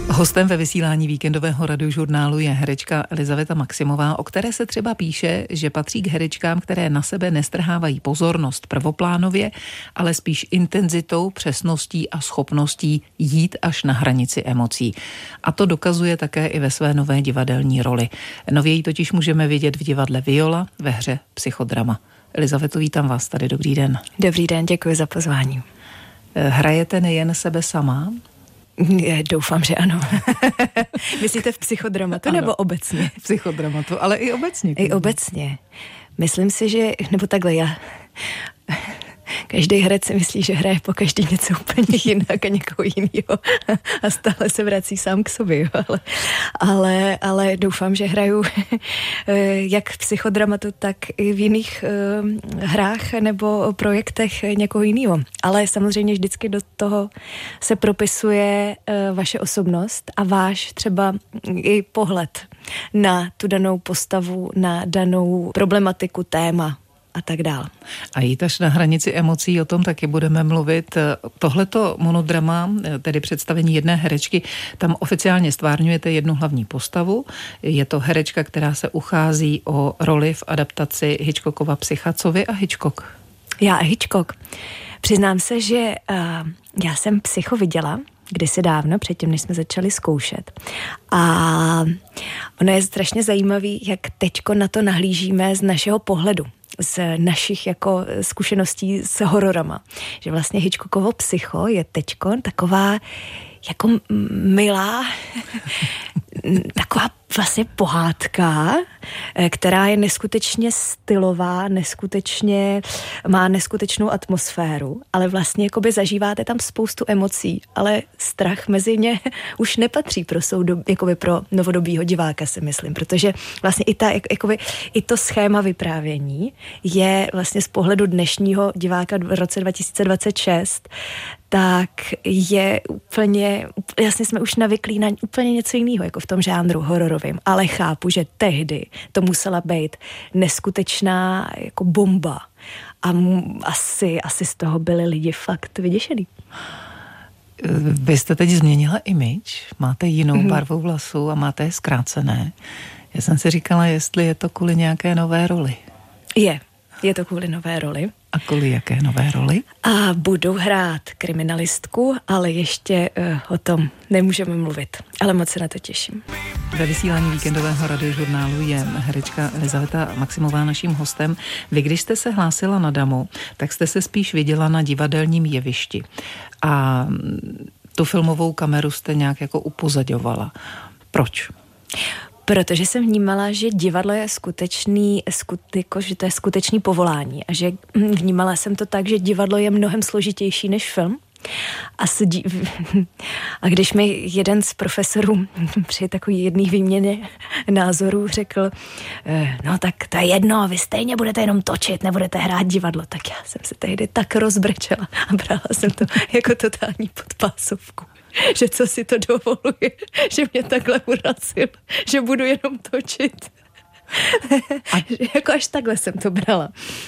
Hostem ve vysílání víkendového radiožurnálu je herečka Elizaveta Maximová, o které se třeba píše, že patří k herečkám, které na sebe nestrhávají pozornost prvoplánově, ale spíš intenzitou, přesností a schopností jít až na hranici emocí. A to dokazuje také i ve své nové divadelní roli. Nově ji totiž můžeme vidět v divadle Viola ve hře Psychodrama. Elizaveto, vítám vás tady, dobrý den. Dobrý den, děkuji za pozvání. Hrajete nejen sebe sama? Doufám, že ano. Myslíte v psychodramatu ano, nebo obecně? V psychodramatu, ale i obecně. I obecně. Myslím si, že, nebo takhle každý herec si myslí, že hraje po každý něco úplně jinak a někoho jinýho a stále se vrací sám k sobě. Jo. Ale doufám, že hraju jak v psychodramatu, tak i v jiných hrách nebo projektech někoho jiného. Ale samozřejmě vždycky do toho se propisuje vaše osobnost a váš třeba i pohled na tu danou postavu, na danou problematiku, téma a tak dál. A jít až na hranici emocí, o tom taky budeme mluvit. Tohleto monodrama, tedy představení jedné herečky, tam oficiálně stvárňujete jednu hlavní postavu. Je to herečka, která se uchází o roli v adaptaci Hitchcockova Psycha. Co vy a Hitchcock? Já a Hitchcock. Přiznám se, že já jsem Psycho viděla kdysi dávno, předtím, než jsme začali zkoušet. A ono je strašně zajímavý, jak teďko na to nahlížíme z našeho pohledu, z našich jako zkušeností s hororama. Že vlastně Hitchcockovo Psycho je teďko taková jako milá taková vlastně pohádka, která je neskutečně stylová, má neskutečnou atmosféru, ale vlastně jakoby zažíváte tam spoustu emocí, ale strach mezi ně už nepatří jakoby pro novodobýho diváka, si myslím, protože vlastně i to schéma vyprávění je vlastně z pohledu dnešního diváka v roce 2026 tak je úplně, jasně jsme už navyklí na úplně něco jiného, jako v tom žánru hororovým, ale chápu, že tehdy to musela být neskutečná jako bomba a asi z toho byli lidi fakt vyděšený. Vy jste teď změnila image, máte jinou barvu vlasů a máte je zkrácené. Já jsem si říkala, jestli je to kvůli nějaké nové roli. Je to kvůli nové roli. A kvůli jaké nové roli? A budu hrát kriminalistku, ale ještě o tom nemůžeme mluvit. Ale moc se na to těším. Ve vysílání víkendového radiožurnálu je herečka Elizaveta Maximová naším hostem. Vy, když jste se hlásila na Damu, tak jste se spíš viděla na divadelním jevišti. A tu filmovou kameru jste nějak jako upozaďovala. Proč? Protože jsem vnímala, že divadlo je že to je skutečný povolání a že vnímala jsem to tak, že divadlo je mnohem složitější než film. A když mi jeden z profesorů při takový jedný výměně názorů řekl, no tak to je jedno, vy stejně budete jenom točit, nebudete hrát divadlo, tak já jsem se tehdy tak rozbrečela a brala jsem to jako totální podpásovku. Že co si to dovoluje, že mě takhle urazil, že budu jenom točit. Jako až takhle jsem to brala.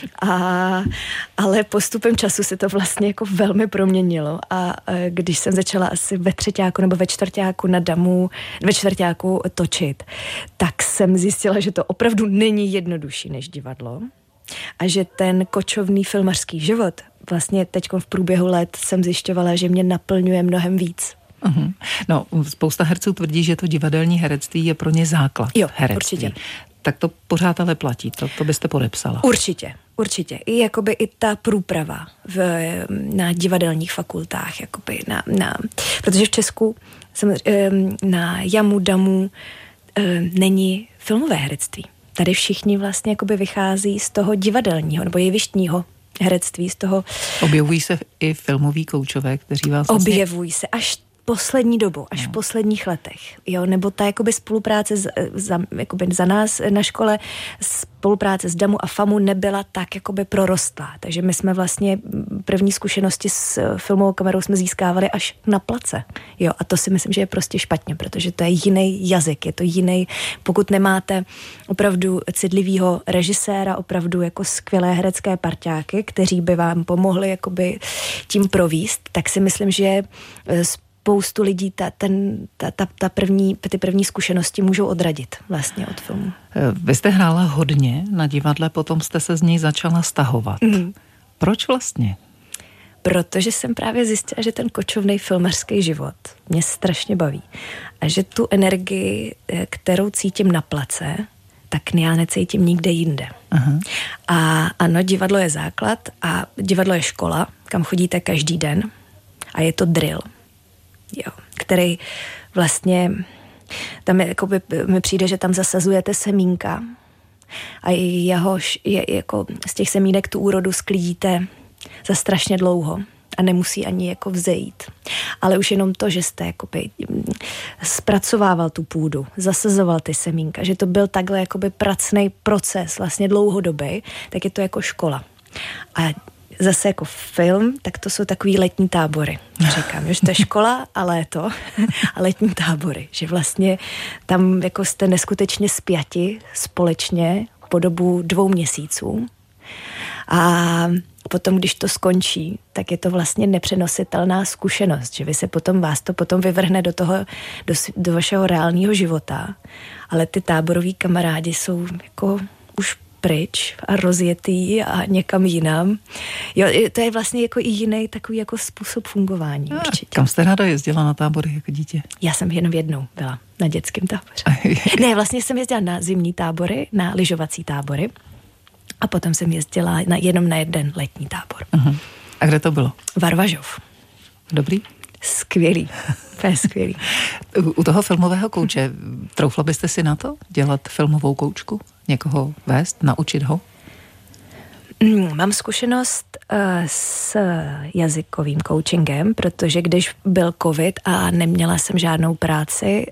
Ale postupem času se to vlastně jako velmi proměnilo a když jsem začala asi ve třeťáku nebo ve čtvrťáku na Damu, ve čtvrťáku točit, tak jsem zjistila, že to opravdu není jednodušší než divadlo a že ten kočovný filmařský život vlastně teďko v průběhu let jsem zjišťovala, že mě naplňuje mnohem víc. Uhum. No, spousta herců tvrdí, že to divadelní herectví je pro ně základ herectví. Určitě. Tak to pořád ale platí, to byste podepsala. Určitě. I ta průprava na divadelních fakultách, jakoby protože v Česku na Jamu, Damu není filmové herectví. Tady všichni vlastně jakoby vychází z toho divadelního nebo jevištního herectví, z toho... Objevují se i filmoví koučové, kteří vás Objevují se až poslední dobu, až v posledních letech, jo, nebo ta jakoby spolupráce za nás na škole, spolupráce s Damu a FAMu nebyla tak jakoby prorostlá, takže my jsme vlastně první zkušenosti s filmovou kamerou jsme získávali až na place, jo, a to si myslím, že je prostě špatně, protože to je jiný jazyk, je to jiný, pokud nemáte opravdu citlivýho režiséra, opravdu jako skvělé herecké parťáky, kteří by vám pomohli jakoby tím províst, tak si myslím, že spoustu lidí ty první zkušenosti můžou odradit vlastně od filmu. Vy jste hrála hodně na divadle, potom jste se z něj začala stahovat. Proč vlastně? Protože jsem právě zjistila, že ten kočovný filmařský život mě strašně baví. A že tu energii, kterou cítím na place, tak já necítím nikde jinde. Aha. A ano, divadlo je základ a divadlo je škola, kam chodíte každý den a je to drill, jo, který vlastně, tam je, jakoby, mi přijde, že tam zasazujete semínka a jako z těch semínek tu úrodu sklidíte za strašně dlouho a nemusí ani jako vzejít. Ale už jenom to, že jste jakoby zpracovával tu půdu, zasazoval ty semínka, že to byl takhle jakoby pracný proces, vlastně dlouhodobý, tak je to jako škola. A zase jako film, tak to jsou takový letní tábory. Říkám, že to je škola a léto a letní tábory. Že vlastně tam jako jste neskutečně spjati společně po dobu 2 měsíců. A potom, když to skončí, tak je to vlastně nepřenositelná zkušenost, že vás to potom vyvrhne do vašeho reálného života. Ale ty táboroví kamarádi jsou jako už pryč a rozjetý a někam jinam. Jo, to je vlastně jako i jiný takový jako způsob fungování určitě. Kam jste ráda jezdila na tábory jako dítě? Já jsem jenom jednou byla na dětském táboře. Ne, vlastně jsem jezdila na zimní tábory, na lyžovací tábory a potom jsem jezdila jenom na jeden letní tábor. Uh-huh. A kde to bylo? Varvažov. Dobrý? Skvělý. Skvělý. U toho filmového kouče, troufla byste si na to dělat filmovou koučku? Někoho vést, naučit ho? Mám zkušenost s jazykovým coachingem, protože když byl covid a neměla jsem žádnou práci,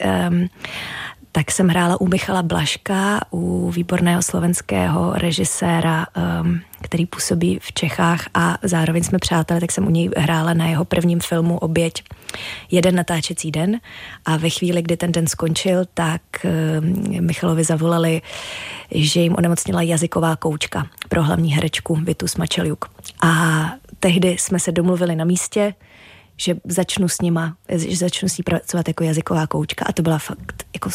tak jsem hrála u Michala Blažka, u výborného slovenského režiséra, který působí v Čechách a zároveň jsme přátelé, tak jsem u něj hrála na jeho prvním filmu Oběť 1 natáčecí den a ve chvíli, kdy ten den skončil, tak Michalovi zavolali, že jim onemocnila jazyková koučka pro hlavní herečku Vitu Smačeljuk. A tehdy jsme se domluvili na místě, že začnu s ní pracovat jako jazyková koučka a to byla fakt jako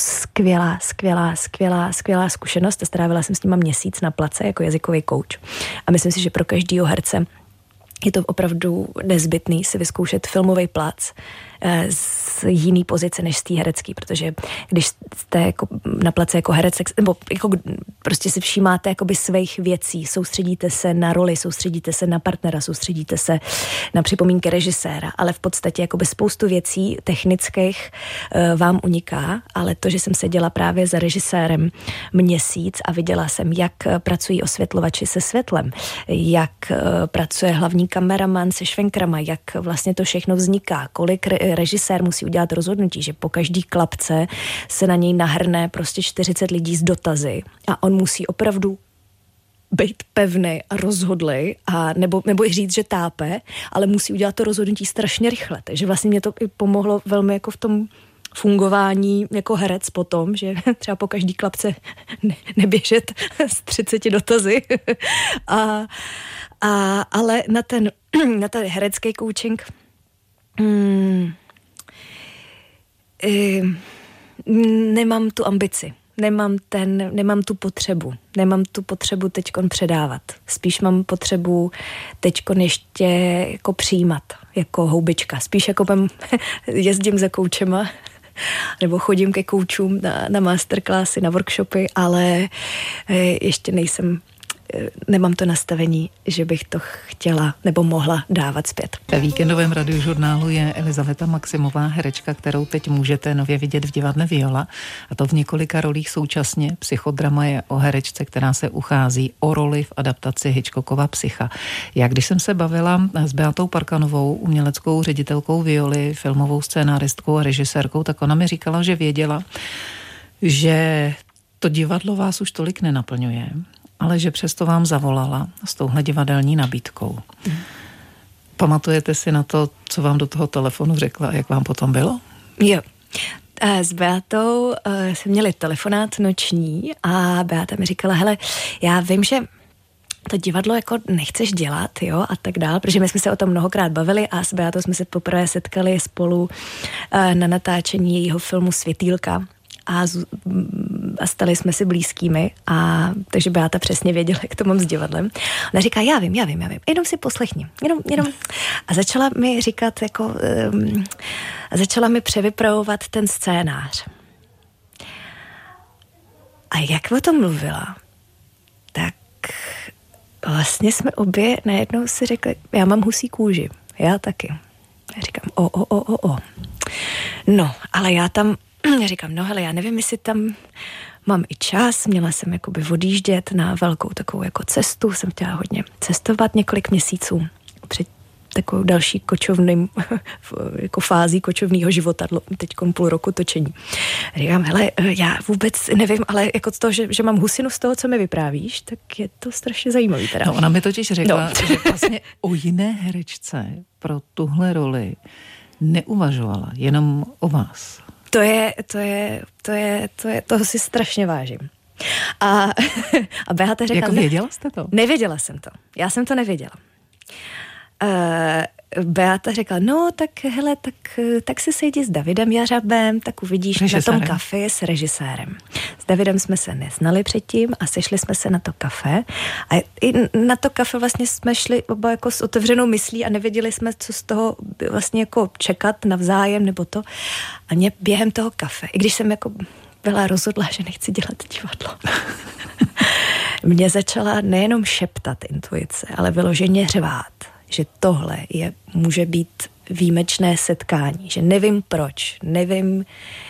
skvělá zkušenost. Strávila jsem s nima měsíc na place jako jazykový kouč. A myslím si, že pro každýho herce je to opravdu nezbytný si vyzkoušet filmový plac z jiný pozice než z té herecký, protože když jste jako na place jako herec, nebo jako prostě si všímáte jakoby svých věcí, soustředíte se na roli, soustředíte se na partnera, soustředíte se na připomínky režiséra, ale v podstatě jakoby spoustu věcí technických vám uniká, ale to, že jsem seděla právě za režisérem měsíc a viděla jsem, jak pracují osvětlovači se světlem, jak pracuje hlavní kameraman se švenkrama, jak vlastně to všechno vzniká, kolik režisér musí udělat rozhodnutí, že po každý klapce se na něj nahrne prostě 40 lidí z dotazy a on musí opravdu být pevnej a rozhodlej a nebo i říct, že tápe, ale musí udělat to rozhodnutí strašně rychle. Takže vlastně mě to i pomohlo velmi jako v tom fungování jako herec potom, že třeba po každý klapce neběžet z 30 dotazy. Ale na ten herecký coaching nemám tu ambici, nemám tu potřebu teďkon předávat. Spíš mám potřebu teďkon ještě jako přijímat, jako houbička. Spíš jako jezdím za koučema, nebo chodím ke koučům na masterclassy, na workshopy, ale ještě nemám to nastavení, že bych to chtěla nebo mohla dávat zpět. Ve víkendovém radiožurnálu je Elizaveta Maximová, herečka, kterou teď můžete nově vidět v divadle Viola, a to v několika rolích současně. Psychodrama je o herečce, která se uchází o roli v adaptaci Hitchcockova Psycha. Já když jsem se bavila s Beatou Parkanovou, uměleckou ředitelkou Violy, filmovou scénáristkou a režisérkou, tak ona mi říkala, že věděla, že to divadlo vás už tolik nenaplňuje, ale že přesto vám zavolala s touhle divadelní nabídkou. Pamatujete si na to, co vám do toho telefonu řekla a jak vám potom bylo? Jo. S Beatou jsme měli telefonát noční a Beata mi říkala, hele, já vím, že to divadlo jako nechceš dělat, jo, a tak dál, protože my jsme se o tom mnohokrát bavili a s Beatou jsme se poprvé setkali spolu na natáčení jejího filmu Světýlka a stali jsme si blízkými, a takže Beata přesně věděla, jak to mám s divadlem. Ona říká, já vím, jenom si poslechni, jenom. A začala mi říkat, jako, začala mi převypravovat ten scénář. A jak o tom mluvila, tak vlastně jsme obě najednou si řekli, já mám husí kůži, já taky. Já říkám, no, ale já říkám, no hele, já nevím, jestli tam mám i čas, měla jsem jakoby odjíždět na velkou takovou jako cestu, jsem chtěla hodně cestovat několik měsíců před takovou další kočovným, jako fází kočovného života, teďkon půl roku točení. Říkám, hele, já vůbec nevím, ale jako to, že mám husinu z toho, co mi vyprávíš, tak je to strašně zajímavý teda. No, ona mi totiž řekla, že vlastně o jiné herečce pro tuhle roli neuvažovala, jenom o vás. Toho si strašně vážím. A Beata řekla... Jako věděla jste to? Nevěděla jsem to. Já jsem to nevěděla. Beata řekla, no tak hele, tak se sejdi s Davidem Jařabem, tak uvidíš režisérem. Na tom kafe s režisérem. S Davidem jsme se neznali předtím a sešli jsme se na to kafe a i na to kafe vlastně jsme šli oba jako s otevřenou myslí a nevěděli jsme, co z toho vlastně jako čekat navzájem nebo to. A mě během toho kafe, i když jsem jako byla rozhodla, že nechci dělat divadlo, mě začala nejenom šeptat intuice, ale vyloženě řvát, že tohle může být výjimečné setkání, že nevím proč, nevím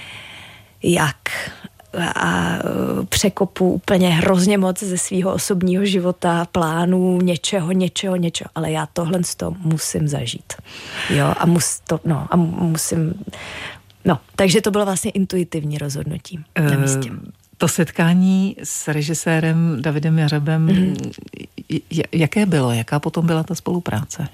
jak a překopu úplně hrozně moc ze svého osobního života, plánů, něčeho, ale já tohle z toho musím zažít. Jo, a musím, takže to bylo vlastně intuitivní rozhodnutí na místě. To setkání s režisérem Davidem Jařabem, jaké bylo? Jaká potom byla ta spolupráce?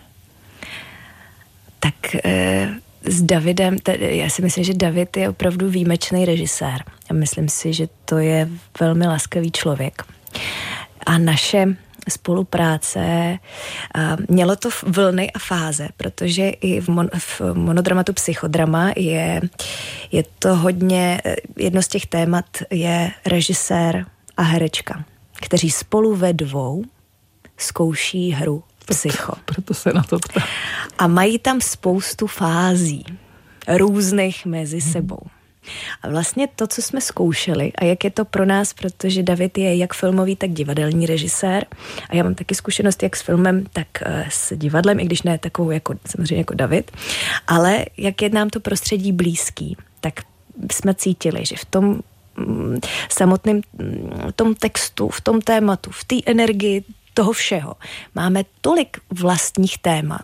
Tak s Davidem, já si myslím, že David je opravdu výjimečný režisér. Já myslím si, že to je velmi laskavý člověk. A naše spolupráce mělo to vlny a fáze, protože i v monodramatu Psychodrama je to hodně, jedno z těch témat je režisér a herečka, kteří spolu ve dvou zkouší hru Psycho. Proto se na to ptám. A mají tam spoustu fází různých mezi sebou. A vlastně to, co jsme zkoušeli a jak je to pro nás, protože David je jak filmový, tak divadelní režisér a já mám taky zkušenost jak s filmem, tak s divadlem, i když ne takovou jako, samozřejmě jako David, ale jak je nám to prostředí blízký, tak jsme cítili, že v tom samotném tom textu, v tom tématu, v té energii toho všeho máme tolik vlastních témat,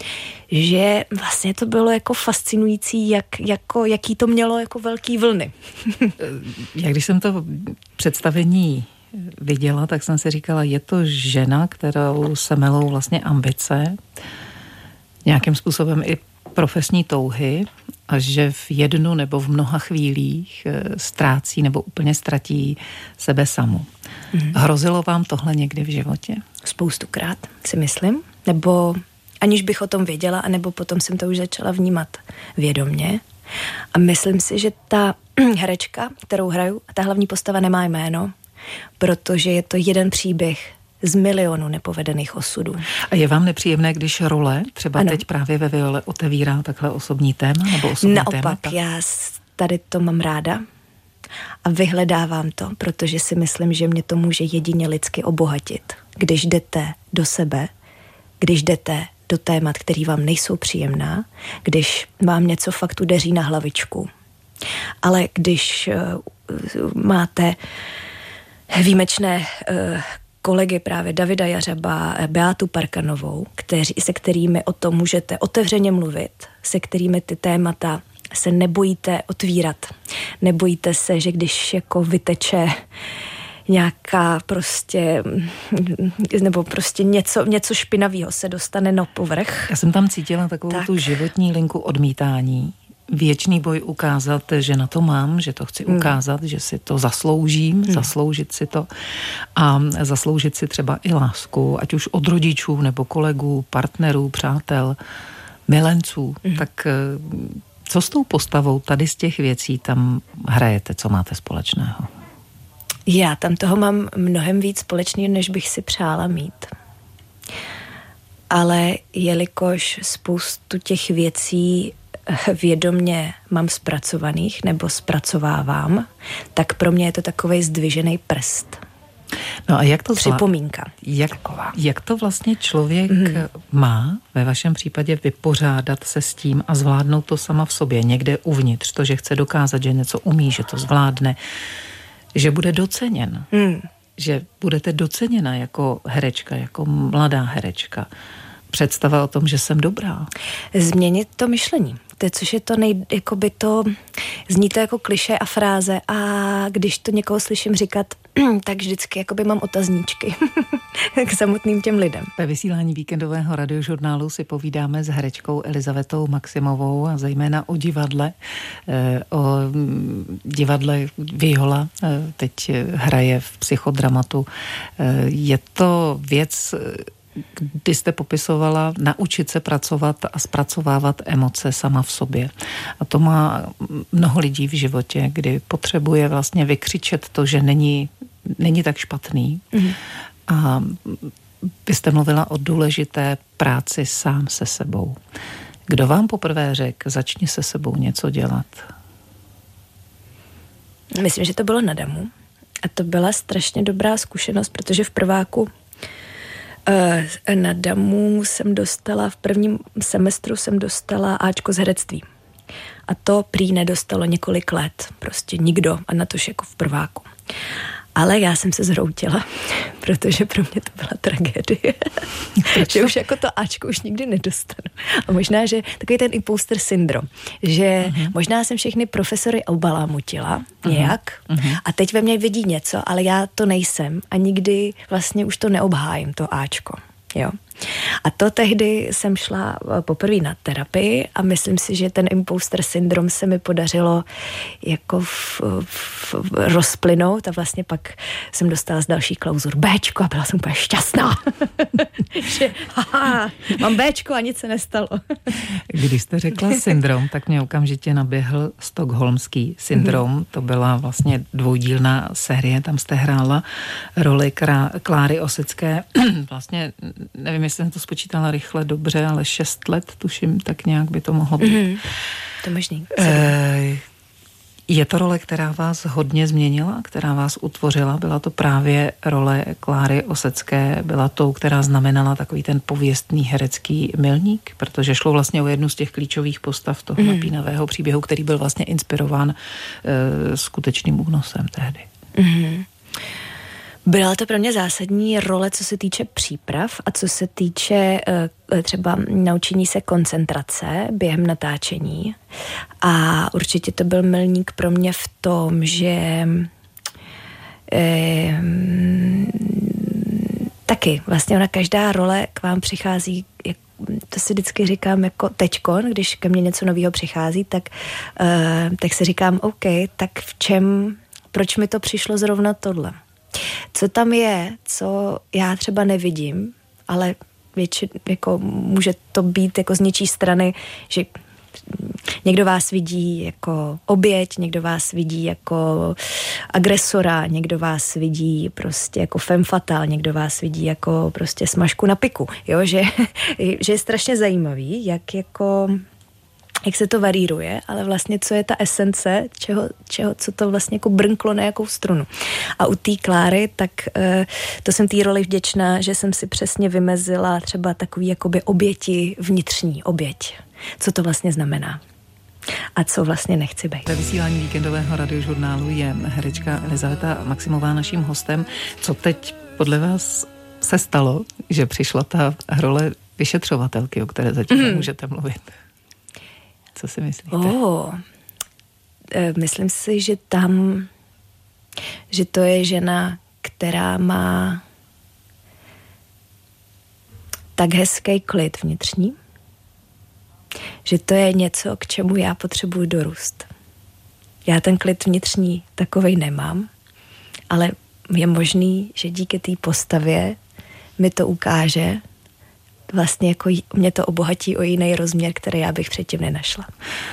že vlastně to bylo jako fascinující, jaký to mělo jako velký vlny. Jak když jsem to představení viděla, tak jsem si říkala, je to žena, kterou se melou vlastně ambice, nějakým způsobem i profesní touhy, a že v jednu nebo v mnoha chvílích ztrácí nebo úplně ztratí sebe samu. Hrozilo vám tohle někdy v životě? Spoustukrát, si myslím, nebo aniž bych o tom věděla, anebo potom jsem to už začala vnímat vědomně. A myslím si, že ta herečka, kterou hraju, ta hlavní postava nemá jméno, protože je to jeden příběh z milionu nepovedených osudů. A je vám nepříjemné, když role, třeba teď právě ve Viole, otevírá takhle osobní téma nebo osobní témata? Naopak, já tady to mám ráda a vyhledávám to, protože si myslím, že mě to může jedině lidsky obohatit. Když jdete do sebe, když jdete do témat, které vám nejsou příjemná, když vám něco fakt udeří na hlavičku. Ale když máte výjimečné kolegy právě Davida Jařaba, Beátu Parkanovou, se kterými o tom můžete otevřeně mluvit, se kterými ty témata se nebojíte otvírat. Nebojíte se, že když jako vyteče nějaká prostě, nebo prostě něco špinavého se dostane na povrch. Já jsem tam cítila takovou tu životní linku odmítání, věčný boj ukázat, že na to mám, že to chci ukázat, že si to zasloužím, zasloužit si to a zasloužit si třeba i lásku, ať už od rodičů nebo kolegů, partnerů, přátel, milenců. Tak co s tou postavou tady z těch věcí tam hrajete, co máte společného? Já tam toho mám mnohem víc společného, než bych si přála mít. Ale jelikož spoustu těch věcí vědomě mám zpracovaných nebo zpracovávám, tak pro mě je to takovej zdvižený prst. No a jak to připomínka. Jak to vlastně člověk má ve vašem případě vypořádat se s tím a zvládnout to sama v sobě, někde uvnitř, to, že chce dokázat, že něco umí, že to zvládne, že bude doceněn, že budete doceněna jako herečka, jako mladá herečka. Představa o tom, že jsem dobrá. Změnit to myšlení. Což je to zní to jako klišé a fráze a když to někoho slyším říkat, tak vždycky jakoby mám otazníčky k samotným těm lidem. Ve vysílání víkendového radiožurnálu si povídáme s herečkou Elizavetou Maximovou a zejména o divadle. O divadle Viola teď hraje v psychodramatu. Je to věc, kdy jste popisovala naučit se pracovat a zpracovávat emoce sama v sobě. A to má mnoho lidí v životě, kdy potřebuje vlastně vykřičet to, že není tak špatný. A vy jste mluvila o důležité práci sám se sebou. Kdo vám poprvé řekl, začni se sebou něco dělat? Myslím, že to bylo na Damu. A to byla strašně dobrá zkušenost, protože v prváku na Damu jsem dostala, v prvním semestru jsem dostala Ačko z herectví. A to prý nedostalo několik let. Prostě nikdo. A na tož jako v prváku. Ale já jsem se zhroutila, protože pro mě to byla tragédie. Že už jako to Ačko už nikdy nedostanu. A možná, že takový ten imposter syndrom, že možná jsem všechny profesory obalamutila nějak a teď ve mně vidí něco, ale já to nejsem a nikdy vlastně už to neobhájím, to Ačko. Jo. A to tehdy jsem šla poprvé na terapii a myslím si, že ten imposter syndrom se mi podařilo jako rozplynout a vlastně pak jsem dostala z dalších klauzur Bčko a byla jsem úplně šťastná. Že mám Bčko a nic se nestalo. Když jste řekla syndrom, tak mě okamžitě naběhl stockholmský syndrom. To byla vlastně dvoudílná série, tam jste hrála roli Kláry Osecké. Vlastně nevím, jestli jsem to spočítala rychle, dobře, ale 6 let, tuším, tak nějak by to mohlo být. To možný. Je to role, která vás hodně změnila, která vás utvořila? Byla to právě role Kláry Osecké? Byla tou, která znamenala takový ten pověstný herecký milník? Protože šlo vlastně o jednu z těch klíčových postav toho napínavého příběhu, který byl vlastně inspirován skutečným únosem tehdy. Byla to pro mě zásadní role, co se týče příprav a co se týče třeba naučení se koncentrace během natáčení. A určitě to byl milník pro mě v tom, že taky vlastně ona každá role k vám přichází, to si vždycky říkám jako teďkon, když ke mně něco nového přichází, tak si říkám, OK, tak proč mi to přišlo zrovna tohle? Co tam je, co já třeba nevidím, ale jako může to být jako z něčí strany, že někdo vás vidí jako oběť, někdo vás vidí jako agresora, někdo vás vidí prostě jako femme fatale, někdo vás vidí jako prostě smažku na piku, jo, že je strašně zajímavý, jak se to varíruje, ale vlastně co je ta esence, co to vlastně jako brnklo na jakou strunu. A u té Kláry, tak to jsem té roli vděčná, že jsem si přesně vymezila třeba takový jakoby oběti, vnitřní oběť. Co to vlastně znamená? A co vlastně nechci být. Ve vysílání víkendového radiožurnálu je herečka Elizaveta Maximová naším hostem. Co teď podle vás se stalo, že přišla ta role vyšetřovatelky, o které zatím nemůžete mluvit? Co si myslíte? Myslím si, že to je žena, která má tak hezký klid vnitřní, že to je něco, k čemu já potřebuji dorůst. Já ten klid vnitřní takovej nemám, ale je možný, že díky té postavě mi to ukáže, vlastně jako mě to obohatí o jiný rozměr, který já bych předtím nenašla.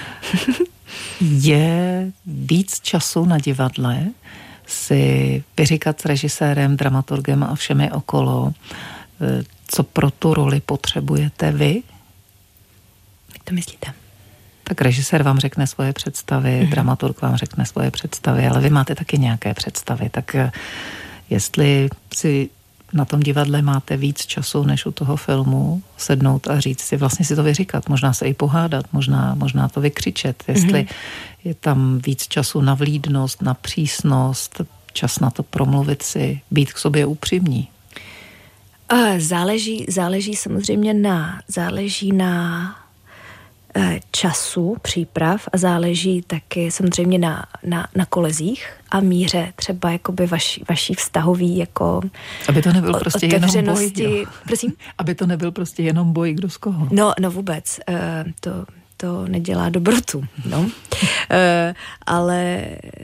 Je víc času na divadle si vyříkat s režisérem, dramaturgem a všemi okolo, co pro tu roli potřebujete vy? Jak to myslíte? Tak režisér vám řekne svoje představy, dramaturg vám řekne svoje představy, ale vy máte taky nějaké představy, tak jestli si na tom divadle máte víc času než u toho filmu, sednout a říct si, vlastně si to vyříkat, možná se i pohádat, možná to vykřičet, jestli je tam víc času na vlídnost, na přísnost, čas na to promluvit si, být k sobě upřímní. Záleží samozřejmě záleží na času příprav a záleží taky samozřejmě na kolezích a míře třeba jakoby vaší vztahový jako aby to nebyl prostě jenom boj. Prosím? Aby to nebyl prostě jenom boj, kdo z koho. No vůbec. To nedělá dobrotu. No. Ale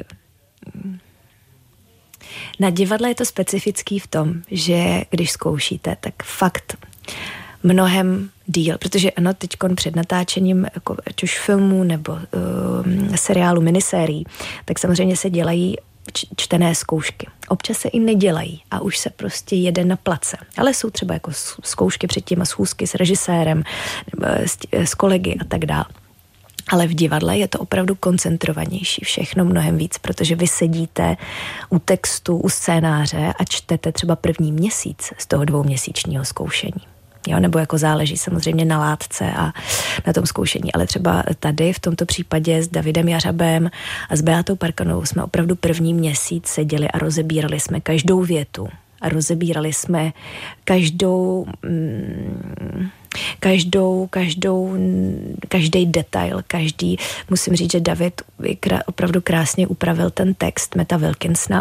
na divadle je to specifický v tom, že když zkoušíte, tak fakt mnohem díl, protože ano, teďkon před natáčením jako ať už filmů nebo seriálu, minisérií, tak samozřejmě se dělají čtené zkoušky. Občas se i nedělají a už se prostě jede na place. Ale jsou třeba jako zkoušky předtím a schůzky s režisérem, s kolegy a tak dále. Ale v divadle je to opravdu koncentrovanější, všechno mnohem víc, protože vy sedíte u textu, u scénáře a čtete třeba první měsíc z toho 2měsíčního zkoušení. Jo, nebo jako záleží samozřejmě na látce a na tom zkoušení, ale třeba tady v tomto případě s Davidem Jařabem a s Beatou Parkanovou jsme opravdu první měsíc seděli a rozebírali jsme každou větu a rozebírali jsme každý detail, musím říct, že David opravdu krásně upravil ten text Meta Wilkinsona,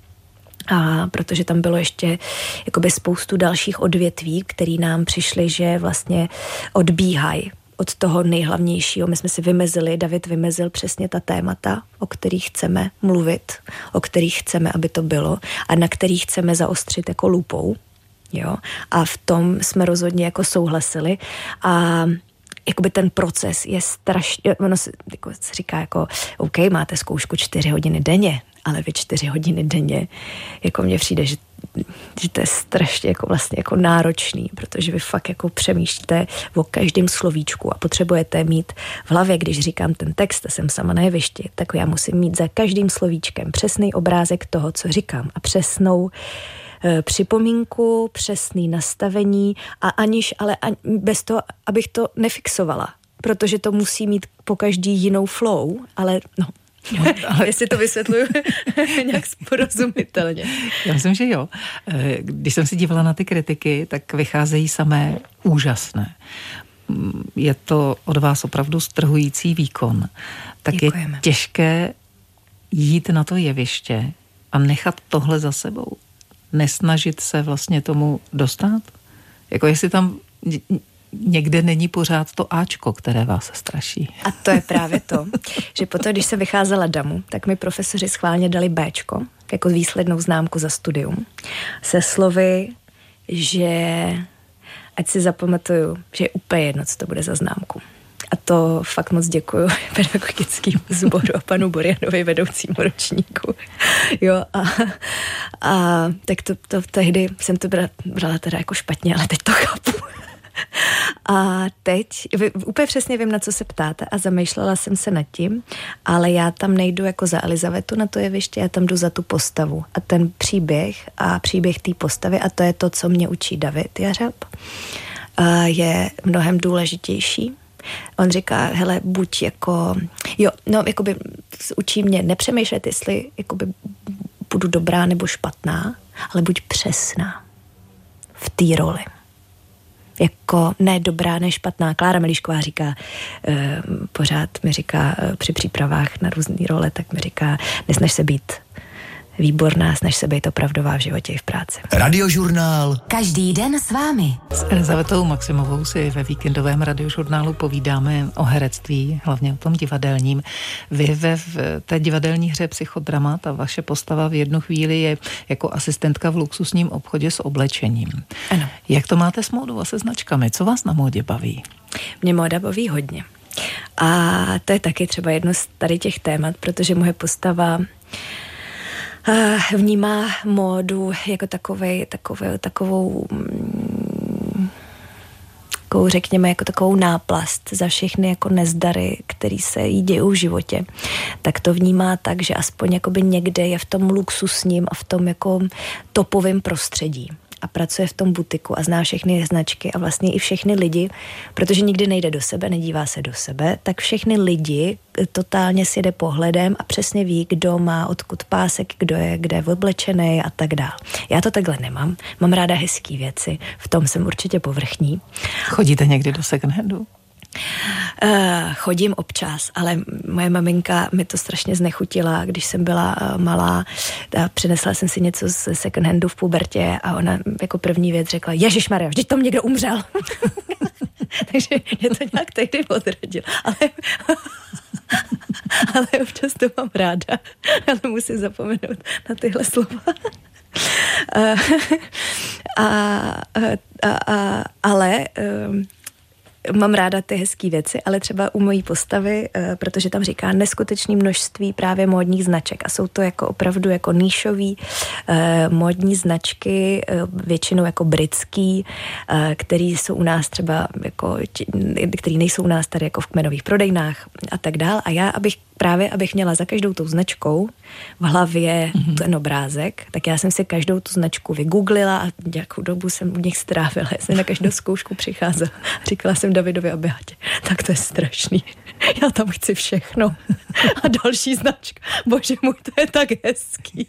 a protože tam bylo ještě jakoby spoustu dalších odvětví, které nám přišly, že vlastně odbíhají od toho nejhlavnějšího. My jsme si David vymezil přesně ta témata, o kterých chceme mluvit, o kterých chceme, aby to bylo a na kterých chceme zaostřit jako lupou. Jo? A v tom jsme rozhodně jako souhlasili a jakoby ten proces je strašně, ono se říká jako, OK, máte zkoušku 4 hodiny denně, ale vy 4 hodiny denně, jako mně přijde, že to je strašně jako vlastně jako náročný, protože vy fakt jako přemýšlíte o každém slovíčku a potřebujete mít v hlavě, když říkám ten text a jsem sama na jevišti, tak já musím mít za každým slovíčkem přesný obrázek toho, co říkám a přesnou připomínku, přesný nastavení a ale bez toho, abych to nefixovala, protože to musí mít po každý jinou flow, ale jestli to vysvětluju nějak sporozumitelně. Já myslím, že jo. Když jsem si dívala na ty kritiky, tak vycházejí samé úžasné. Je to od vás opravdu strhující výkon. Tak děkujeme. Je těžké jít na to jeviště a nechat tohle za sebou. Nesnažit se vlastně tomu dostat? Jako jestli tam někde není pořád to Ačko, které vás straší. A to je právě to, že potom, když jsem vycházela damu, tak mi profesoři schválně dali Bčko, jako výslednou známku za studium, se slovy, že ať si zapamatuju, že je úplně jedno, co to bude za známku. A to fakt moc děkuju pedagogickému sboru a panu Borianovi, vedoucímu ročníku. Jo, a tak to tehdy jsem to brala teda jako špatně, ale teď to chápu. A teď úplně přesně vím, na co se ptáte a zamýšlela jsem se nad tím, ale já tam nejdu jako za Elizavetu na to jeviště, já tam jdu za tu postavu a ten příběh té postavy, a to je to, co mě učí David Jařab, je mnohem důležitější. On říká, hele, buď jako, jakoby učí mě nepřemýšlet, jestli jakoby budu dobrá nebo špatná, ale buď přesná v té roli. Jako ne dobrá, ne špatná. Klára Melíšková říká, pořád mi říká při přípravách na různé role, tak mi říká, nesnaž se být výborná, snaž se být opravdová v životě i v práci. Radiožurnál. Každý den s vámi. S Elizavetou Maximovou si ve víkendovém radiožurnálu povídáme o herectví, hlavně o tom divadelním. Vy v té divadelní hře Psychodrama, ta vaše postava v jednu chvíli je jako asistentka v luxusním obchodě s oblečením. Ano. Jak to máte s módou a se značkami? Co vás na módě baví? Mě móda baví hodně. A to je taky třeba jedno z tady těch témat, protože moje postava vnímá módu jako takovou řekněme, jako takovou náplast za všechny jako nezdary, který se jí dějou v životě. Tak to vnímá tak, že aspoň jakoby někde je v tom luxusním a v tom jako topovém prostředí. A pracuje v tom butiku a zná všechny značky a vlastně i všechny lidi, protože nikdy nejde do sebe, nedívá se do sebe, tak všechny lidi totálně si jde pohledem a přesně ví, kdo má odkud pásek, kdo je kde oblečený a tak dál. Já to takhle nemám. Mám ráda hezký věci, v tom jsem určitě povrchní. Chodíte někdy do second handu? Chodím občas, ale moje maminka mi to strašně znechutila, když jsem byla malá. Přinesla jsem si něco z second handu v pubertě a ona jako první věc řekla: Ježišmarja, vždyť tam někdo umřel. Takže mě to nějak tehdy odradilo. Ale občas to mám ráda. Ale musím zapomenout na tyhle slova. Ale mám ráda ty hezký věci, ale třeba u mojí postavy, protože tam říká neskutečné množství právě módních značek a jsou to jako opravdu jako níšový módní značky, většinou jako britský, který jsou u nás třeba jako, který nejsou u nás tady jako v kmenových prodejnách a tak dál. A já, abych měla za každou tou značkou v hlavě ten obrázek, tak já jsem si každou tu značku vygooglila a nějakou dobu jsem u nich strávila. Já jsem na každou zkoušku přicházela. Říkala jsem Davidovi a Beatě, tak to je strašný. Já tam chci všechno. A další značka. Bože můj, to je tak hezký.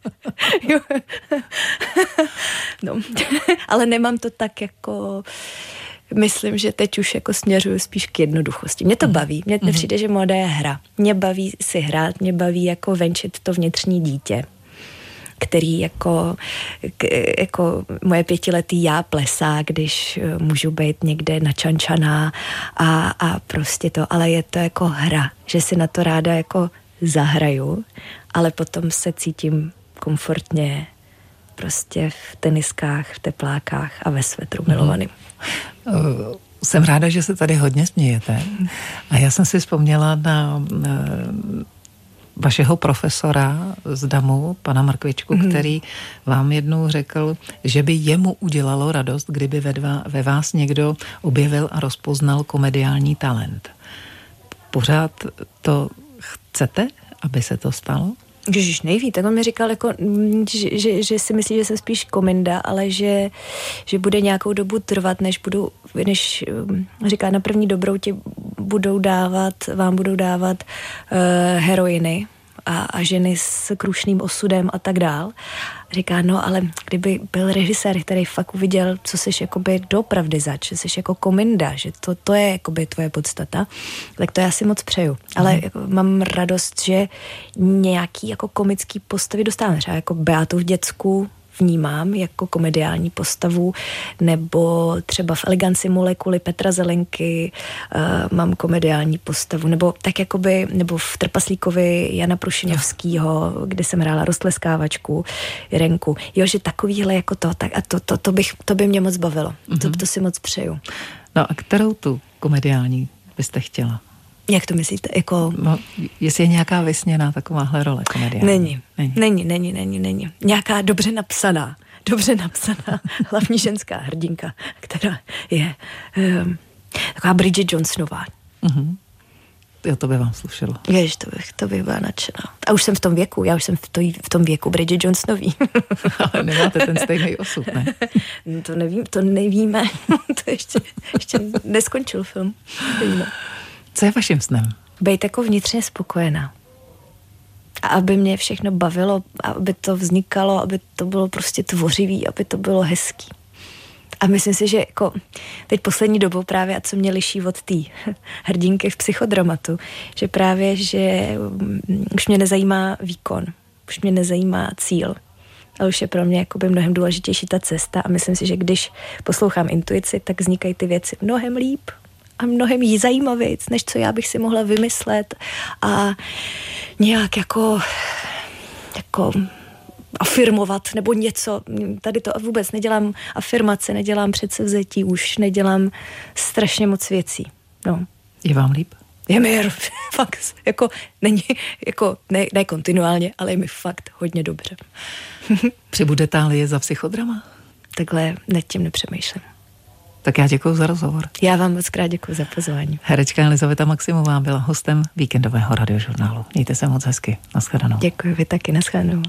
No. Ale nemám to tak jako... Myslím, že teď už jako směřuju spíš k jednoduchosti. Mě to baví. Mně přijde, že móda je hra. Mě baví si hrát, mě baví jako venčit to vnitřní dítě, který jako moje 5letý já plesá, když můžu být někde načančaná a prostě to, ale je to jako hra, že si na to ráda jako zahraju, ale potom se cítím komfortně prostě v teniskách, v teplákách a ve svetru milovaným. Jsem ráda, že se tady hodně smějete. A já jsem si vzpomněla na vašeho profesora z DAMu, pana Markvičku, který vám jednou řekl, že by jemu udělalo radost, kdyby ve vás někdo objevil a rozpoznal komediální talent. Pořád to chcete, aby se to stalo? Ježiš, neví, tak on mi říkal, jako, že si myslí, že jsem spíš kominda, ale že bude nějakou dobu trvat, než říká, na první dobrou vám budou dávat heroiny a ženy s krušným osudem a tak dál. Říká, no ale kdyby byl režisér, který fakt uviděl, co jsi jakoby doopravdy zač, že jsi jako kominda, že to je jakoby tvoje podstata, tak to já si moc přeju. Ale jako, mám radost, že nějaký jako komický postavy dostávám. Třeba jako Beatu v Děcku vnímám jako komediální postavu, nebo třeba v Eleganci molekuly Petra Zelenky mám komediální postavu, nebo tak jakoby, nebo v Trpaslíkovi Jana Prušiňovskýho, kde jsem hrála roztleskávačku, Jirenku. Jo, že takovýhle jako to, tak a to by mě moc bavilo. To si moc přeju. No a kterou tu komediální byste chtěla? Jak to myslíte? Jako... No, jestli je nějaká vysněná takováhle role komediální? Není. Nějaká dobře napsaná, hlavní ženská hrdinka, která je taková Bridget Johnsonová. Jo, to by vám slušelo. Jež, to bych byla nadšená. A už jsem v tom věku, já už jsem v tom věku Bridget Johnsonový. Ale nemáte ten stejný osud, ne? To nevíme. To ještě neskončil film. Nevíme. Co je vaším snem? Být jako vnitřně spokojená. A aby mě všechno bavilo, aby to vznikalo, aby to bylo prostě tvořivý, aby to bylo hezký. A myslím si, že jako teď poslední dobou právě, a co mě liší od té hrdinky v Psychodramatu, že právě, že už mě nezajímá výkon. už mě nezajímá cíl. Ale už je pro mě jakoby mnohem důležitější ta cesta a myslím si, že když poslouchám intuici, tak vznikají ty věci mnohem líp a mnohem jí zajímavějc, než co já bych si mohla vymyslet a nějak jako afirmovat nebo něco. Tady to vůbec nedělám afirmace, nedělám předsevzetí, už nedělám strašně moc věcí. No. Je vám líp? Je mi fakt, jako není, jako ne kontinuálně, ale je mi fakt hodně dobře. Přibude Thálie za Psychodrama? Takhle nad tím nepřemýšlím. Tak já děkuji za rozhovor. Já vám moc krát děkuji za pozvání. Herečka Elizaveta Maximová byla hostem víkendového radiožurnálu. Mějte se moc hezky. Naschledanou. Děkuji, vy taky. Naschledanou.